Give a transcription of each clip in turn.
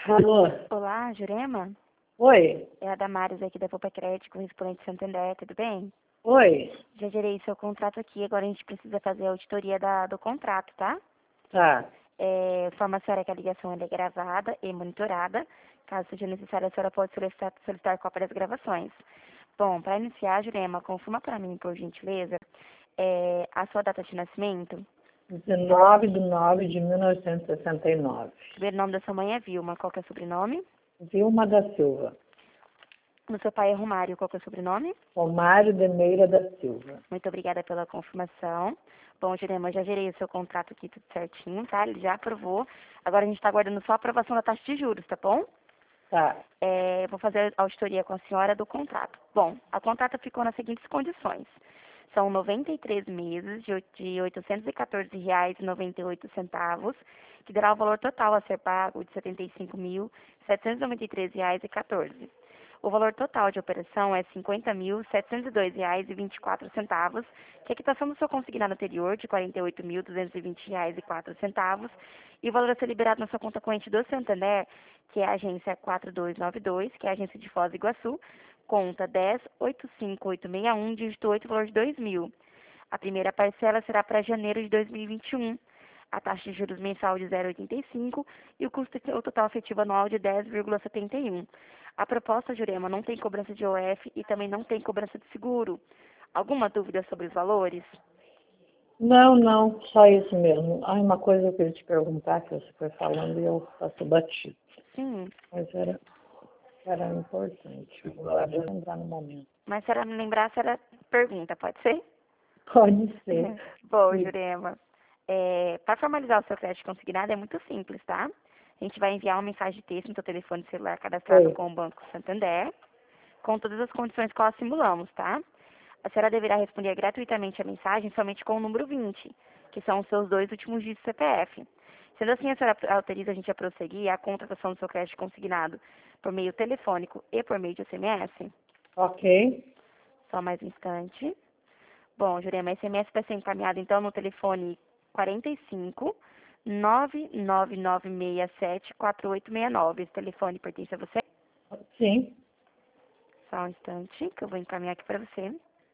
Alô? Olá, Jurema? Oi? É a Damares aqui da Poupa Crédito, correspondente Santander, tudo bem? Oi? Já gerei seu contrato aqui, agora a gente precisa fazer a auditoria do contrato, tá? Tá. Informa a senhora que a ligação ela é gravada e monitorada. Caso seja necessário, a senhora pode solicitar cópia das gravações. Bom, para iniciar, Jurema, confirma para mim, por gentileza, a sua data de nascimento. 19/9/1969. O primeiro nome da sua mãe é Vilma, qual que é o sobrenome? Vilma da Silva. Do seu pai é Romário, qual que é o sobrenome? Romário de Meira da Silva. Muito obrigada pela confirmação. Bom, Jurema, eu já gerei o seu contrato aqui tudo certinho, tá? Ele já aprovou. Agora a gente está aguardando só a aprovação da taxa de juros, tá bom? Tá. Vou fazer a auditoria com a senhora do contrato. Bom, a contrata ficou nas seguintes condições. São 93 meses de R$ 814,98, que dará o valor total a ser pago de R$ 75.793,14. O valor total de operação é R$ 50.702,24, que é a quitação do seu consignado anterior de R$ 48.220,04, e o valor a ser liberado na sua conta corrente do Santander, que é a agência 4292, que é a agência de Foz do Iguaçu, conta 1085861, dígito 8, valor de 2.000. A primeira parcela será para janeiro de 2021. A taxa de juros mensal de 0,85 e o custo total efetivo anual de 10,71. A proposta, Jurema, não tem cobrança de OF e também não tem cobrança de seguro. Alguma dúvida sobre os valores? Não, não, só isso mesmo. Ah, uma coisa que eu queria te perguntar, que você foi falando e eu faço batido. Sim, Mas era importante. Agora vou lembrar no momento. mas se ela não lembrar, a senhora pergunta, pode ser? Pode ser. Bom, Jurema, para formalizar o seu crédito consignado é muito simples, tá? A gente vai enviar uma mensagem de texto no seu telefone celular cadastrado Oi. com o Banco Santander, com todas as condições que nós simulamos, tá? A senhora deverá responder gratuitamente a mensagem somente com o número 20, que são os seus dois últimos dígitos do CPF. Sendo assim, a senhora autoriza a gente a prosseguir a contratação do seu crédito consignado por meio telefônico e por meio de SMS? Ok. Só mais um instante. Bom, Jurema, SMS vai ser encaminhado então no telefone 45 999674869. Esse telefone pertence a você? Sim. Só um instante que eu vou encaminhar aqui para você.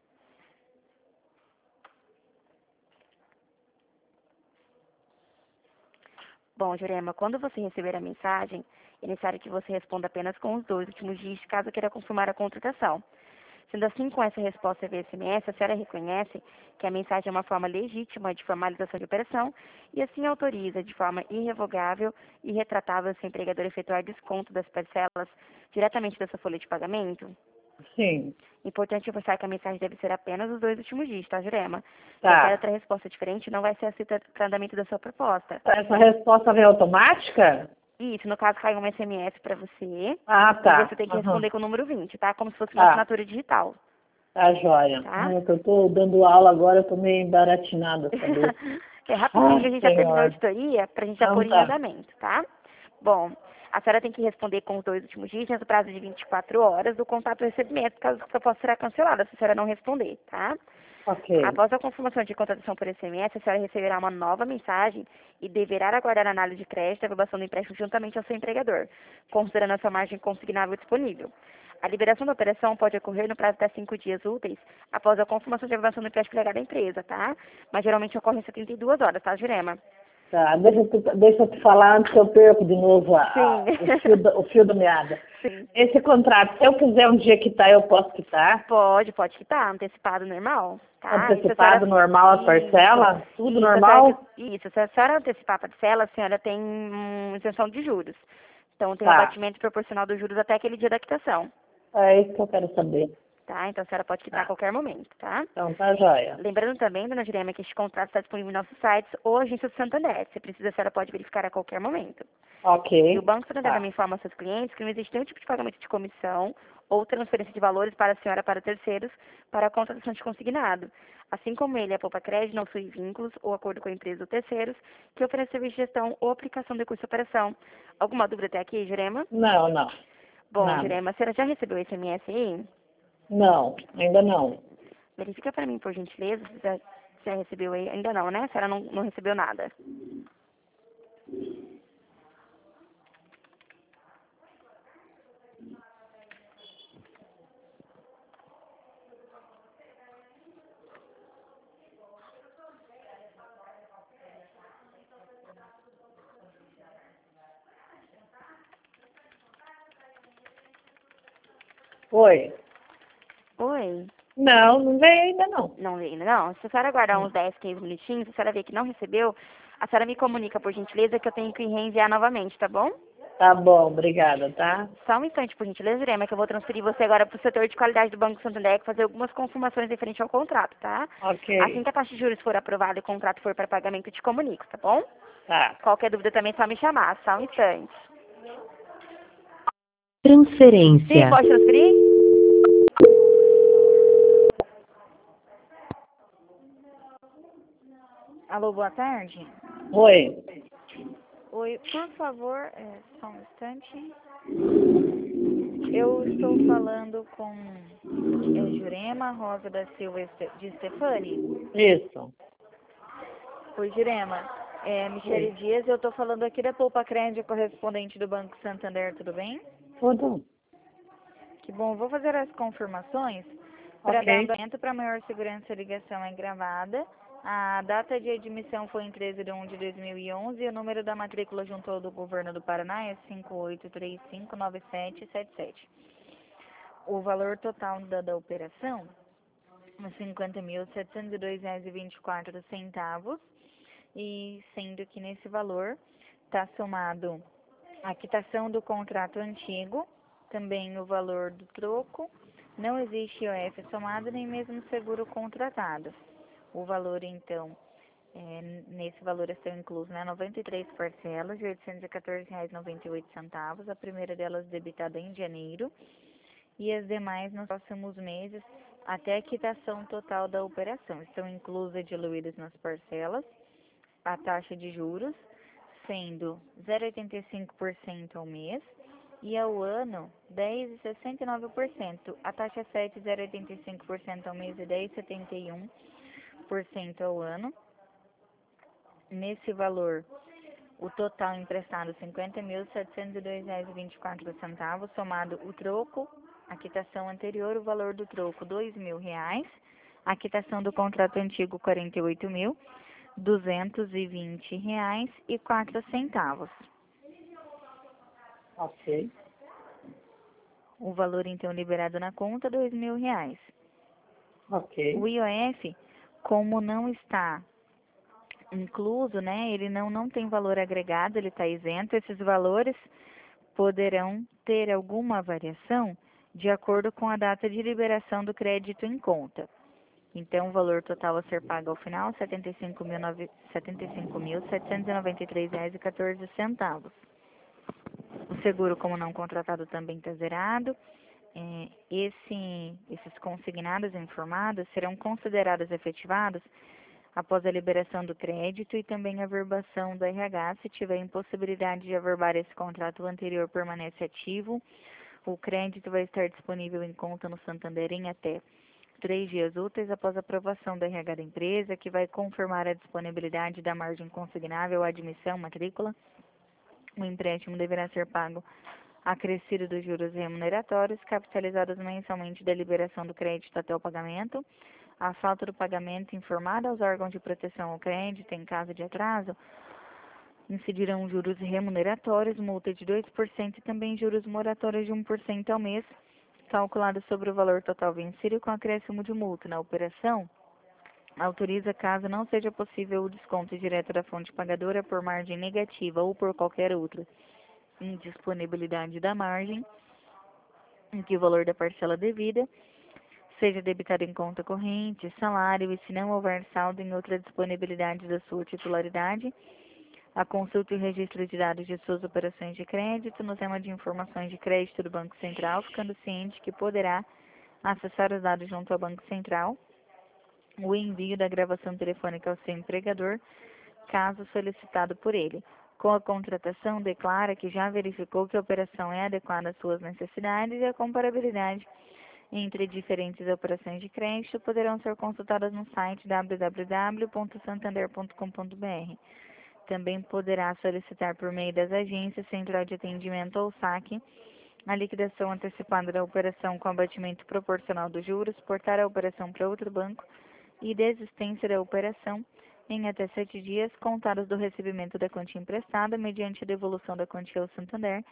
Bom, Jurema, quando você receber a mensagem, é necessário que você responda apenas com os dois últimos dígitos, caso queira confirmar a contratação. Sendo assim, com essa resposta via SMS, a senhora reconhece que a mensagem é uma forma legítima de formalização de operação e assim autoriza de forma irrevogável e retratável seu empregador efetuar desconto das parcelas diretamente da sua folha de pagamento? Sim. Importante reforçar que a mensagem deve ser apenas os dois últimos dígitos, tá, Jurema? Qualquer Tá. outra resposta diferente não vai ser aceita para andamento da sua proposta. Essa resposta vem automática? Isso, no caso, cai um SMS para você Ah, e você tá. tem que Aham. responder com o número 20, tá? Como se fosse uma Tá. assinatura digital, Tá, joia. tá? Ai, é que eu tô dando aula agora, eu tô meio embaratinada, saber. É rapidinho que a Ai, gente já terminou a senhor. auditoria para a gente já Então pôr em tá. andamento, tá? Bom, a senhora tem que responder com os dois últimos dígitos no prazo de 24 horas do contato do recebimento, caso a proposta será cancelada, se a senhora não responder, tá? Ok. Após a confirmação de contratação por SMS, a senhora receberá uma nova mensagem e deverá aguardar a análise de crédito e aprovação do empréstimo juntamente ao seu empregador, considerando a sua margem consignável disponível. A liberação da operação pode ocorrer no prazo de até 5 dias úteis após a confirmação de aprovação do empréstimo legado à empresa, tá? Mas geralmente ocorre em 72 horas, tá, Jurema? Tá, deixa eu te falar antes que eu perco de novo Sim. o fio da meada. Sim. Esse contrato, se eu quiser um dia quitar, eu posso quitar? Pode quitar, antecipado normal, tá? E se a Antecipado, senhora... normal, a parcela? Tudo Isso, a senhora... normal? Isso, se a senhora antecipar a parcela, a senhora tem isenção de juros. Então, tem um Tá. abatimento proporcional dos juros até aquele dia da quitação, É isso que eu quero saber. tá? Então, a senhora pode quitar a Tá. qualquer momento, tá? Então tá joia. Lembrando também, dona Jurema, que este contrato está disponível em nossos sites ou agência do Santander. Se precisa, a senhora pode verificar a qualquer momento. E o Ok. Banco Santander Tá. também informa aos seus clientes que não existe nenhum tipo de pagamento de comissão ou transferência de valores para a senhora para terceiros para a contratação de consignado. Assim como ele, a Poupa Crédito, não possui vínculos ou acordo com a empresa ou terceiros que oferece serviço de gestão ou aplicação de curso de operação. Alguma dúvida até aqui, Jurema? Não, não. Bom, Nada. Jurema, a senhora já recebeu esse SMS aí? Não, ainda não. Verifica para mim, por gentileza, se já recebeu aí. Ainda não, né? A senhora não recebeu nada. Oi. Oi. Não, não veio ainda não. Não veio ainda não? Se a senhora aguardar uns 10, 15 minutinhos, se a senhora ver que não recebeu, a senhora me comunica, por gentileza, que eu tenho que reenviar novamente, tá bom? Tá bom, obrigada, tá? Só um instante, por gentileza, Jurema, que eu vou transferir você agora para o setor de qualidade do Banco Santander, fazer algumas confirmações referente ao contrato, tá? Assim Ok, que a taxa de juros for aprovada e o contrato for para pagamento, eu te comunico, tá bom? tá. Qualquer dúvida também é só me chamar, só um instante. Sim, Transferência. pode transferir? Alô, boa tarde. Oi. Oi, por favor, só um instante. Eu estou falando com Jurema Rosa da Silva de Stefani. Isso. Oi, Jurema. Michele Oi. Dias, eu estou falando aqui da Poupa Crédito, correspondente do Banco Santander, tudo bem? Tudo. Que bom, vou fazer as confirmações para dar Ok. andamento para maior segurança. A ligação é gravada. A data de admissão foi em 13/1/2011 e o número da matrícula junto ao do Governo do Paraná é 58359777. O valor total da operação é R$ 50.702,24, e sendo que nesse valor está somado a quitação do contrato antigo, também o valor do troco, não existe IOF somado nem mesmo seguro contratado. O valor, então, nesse valor estão inclusos, né, 93 parcelas de R$ 814,98, a primeira delas debitada em janeiro e as demais nos próximos meses até a quitação total da operação. Estão inclusas e diluídas nas parcelas a taxa de juros, sendo 0,85% ao mês, e ao ano 10,69%. A taxa 7, 0,85% ao mês e 10,71% ao ano. Nesse valor, o total emprestado R$ 50.702,24, somado o troco, a quitação anterior, o valor do troco R$ 2.000, a quitação do contrato antigo R$ 48.220,04. Ok. O valor então liberado na conta R$ 2.000. O Ok. IOF, como não está incluso, né, ele não tem valor agregado, ele está isento. Esses valores poderão ter alguma variação de acordo com a data de liberação do crédito em conta. Então, o valor total a ser pago ao final, R$ 75.793,14. O seguro, como não contratado, também está zerado. Esses consignados informados serão considerados efetivados após a liberação do crédito e também a averbação do RH. Se tiver impossibilidade de averbar esse contrato, o anterior permanece ativo. O crédito vai estar disponível em conta no Santander em até 3 dias úteis após a aprovação do RH da empresa, que vai confirmar a disponibilidade da margem consignável, admissão, matrícula. O empréstimo deverá ser pago acrescido dos juros remuneratórios, capitalizados mensalmente da liberação do crédito até o pagamento. A falta do pagamento informada aos órgãos de proteção ao crédito em caso de atraso incidirão juros remuneratórios, multa de 2% e também juros moratórios de 1% ao mês, calculado sobre o valor total vencido com acréscimo de multa. Na operação, autoriza, caso não seja possível, o desconto direto da fonte pagadora por margem negativa ou por qualquer outra indisponibilidade da margem, em que o valor da parcela devida seja debitado em conta corrente, salário, e se não houver saldo em outra disponibilidade da sua titularidade, a consulta e o registro de dados de suas operações de crédito no tema de informações de crédito do Banco Central, ficando ciente que poderá acessar os dados junto ao Banco Central, o envio da gravação telefônica ao seu empregador, caso solicitado por ele. Com a contratação, declara que já verificou que a operação é adequada às suas necessidades e a comparabilidade entre diferentes operações de crédito poderão ser consultadas no site www.santander.com.br. Também poderá solicitar por meio das agências, central de atendimento ou saque, a liquidação antecipada da operação com abatimento proporcional dos juros, portar a operação para outro banco e desistência da operação em até 7 dias, contados do recebimento da quantia emprestada, mediante a devolução da quantia ao Santander,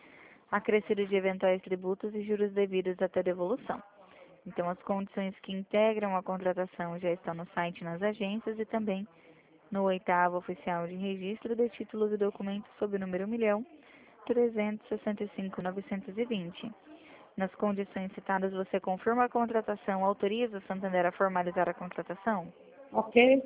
acrescido de eventuais tributos e juros devidos até devolução. Então, as condições que integram a contratação já estão no site nas agências e também no 8º oficial de registro de títulos e documentos sob o número 1.365.920. Nas condições citadas, você confirma a contratação, autoriza o Santander a formalizar a contratação? Ok.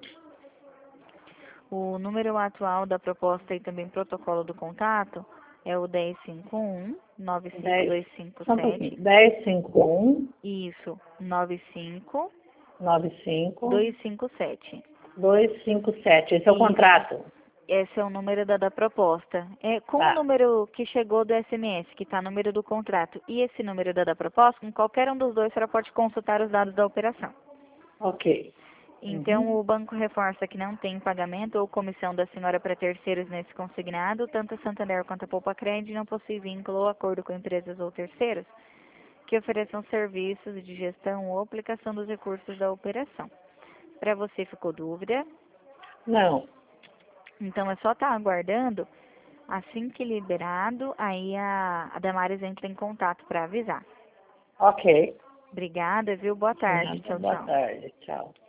O número atual da proposta e também protocolo do contato é o 1051 Só um pouquinho. 95257. 1051 Isso, 95 95 257. 257. Esse é o Isso. contrato. Esse é o número da proposta. Com o Tá. número que chegou do SMS, que está no número do contrato, e esse número da proposta, com qualquer um dos dois, a senhora pode consultar os dados da operação. Ok. Então, o banco reforça que não tem pagamento ou comissão da senhora para terceiros nesse consignado, tanto a Santander quanto a Poupa Crédito não possui vínculo ou acordo com empresas ou terceiros que ofereçam serviços de gestão ou aplicação dos recursos da operação. Para você ficou dúvida? Não. Então, é só estar aguardando. Assim que liberado, aí a Damares entra em contato para avisar. Ok. Obrigada, viu? Boa tarde. Nada. Tchau, Boa tchau. tarde. Tchau.